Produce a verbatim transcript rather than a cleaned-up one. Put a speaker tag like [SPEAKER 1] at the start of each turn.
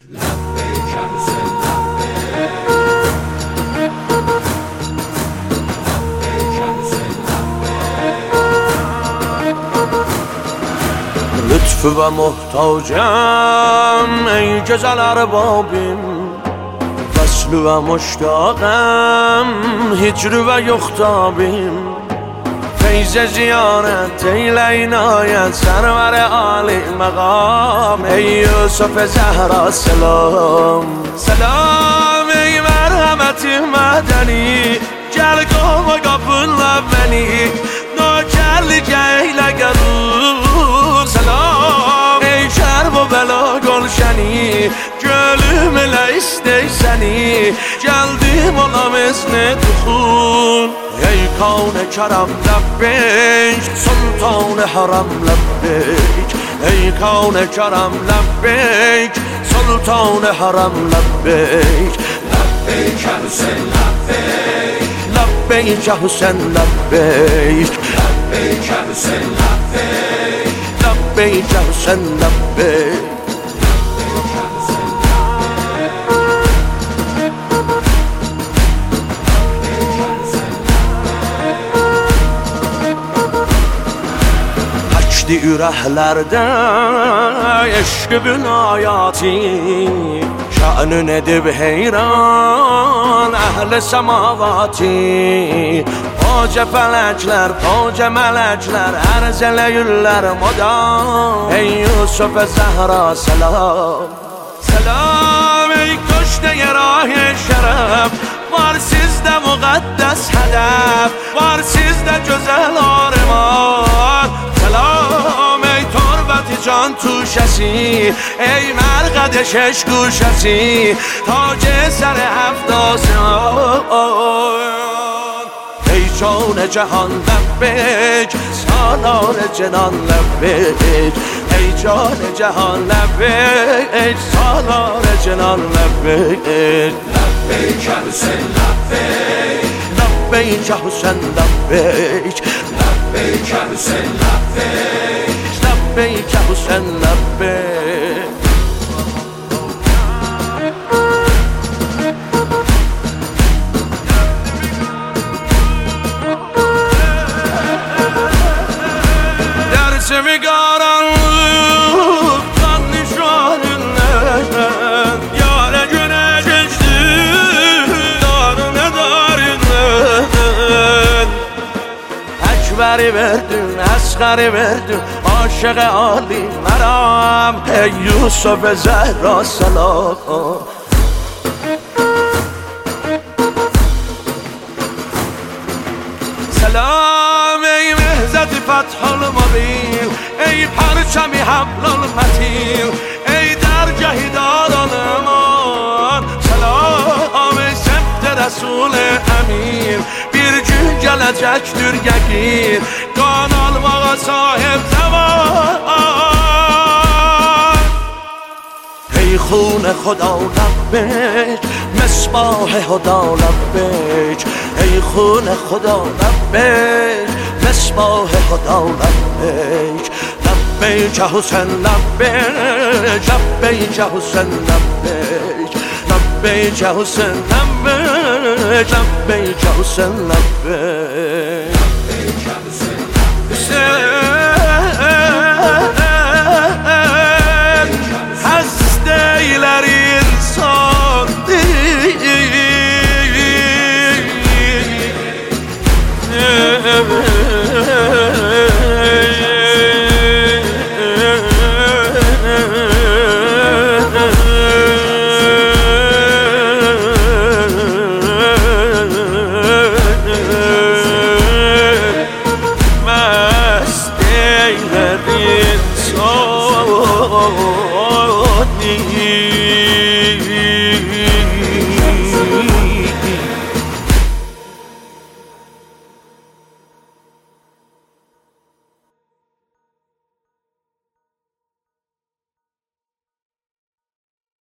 [SPEAKER 1] لطف و محتاجم ای جزل اربابیم، وصل و مشتاقم هجر و یختابیم. فیض زیارت ای لینایت سرور عالی مقام، ای یوسف زهرا سلام. سلام ey merhameti madeni, gel kovma kapınla beni, nökerlik eyle garur. Selam ey şer bu bela gülşeni, gönlüm ile isteyseni, geldim olam esne duhul. Ey kavne kerem lebbeyk, sultan haram lebbeyk. Ey kavne kerem lebbeyk, sultan haram lebbeyk.
[SPEAKER 2] Lebbeyk ya Hüseyin lebbeyk,
[SPEAKER 1] lebbeyk ya Hüseyin lebbeyk.
[SPEAKER 2] lebbeyk ya Hüseyin lebbeyk,
[SPEAKER 1] lebbeyk ya Hüseyin lebbeyk. Açdı ürəhlerde eşq binayati, şanın edib heyran əhl-i semavati. Koca felekler, koca melekler arz eləyirlər modam, ey Yusuf Zəhra selam. Selam ey köşte-i rah-i şeref, var sizde müqəddəs hədəf, var sizde güzel arman. Selam ey turbeti can tuşesi, ey merqəd-i şeş guşesi, tac-ı sər heft asman. ey can cihan lebbeyk, salar cinan lebbeyk. ey can cihan lebbeyk, salar cinan lebbeyk.
[SPEAKER 2] lebbeyk ya Hüseyin lebbeyk,
[SPEAKER 1] lebbeyk ya Hüseyin lebbeyk.
[SPEAKER 2] lebbeyk ya Hüseyin lebbeyk,
[SPEAKER 1] lebbeyk ya Hüseyin lebbeyk. Dersimi karanlık kan nişanından, yâre güne geçti darine darinden. Ekberi verdin, Asgari verdin, aşık-ı âli meram, ey Yusuf Zehra selam. Selam ey mehzet-i fethul mubin, ey parçam-i hablul metin, ey dergah-i dar-ı-aman. Selam ey sebt-i Resul-i emin, bir gün gelecektir yakin, kan almağa sahip zaman. ey خون خدا لبیک، مصباح هدا لبیک. ای خون خدا لبیک، مصباح هدا لبیک. لبیک حسین لبیک، لبیک حسین لبیک. لبیک حسین لبیک، لبیک حسین لبیک.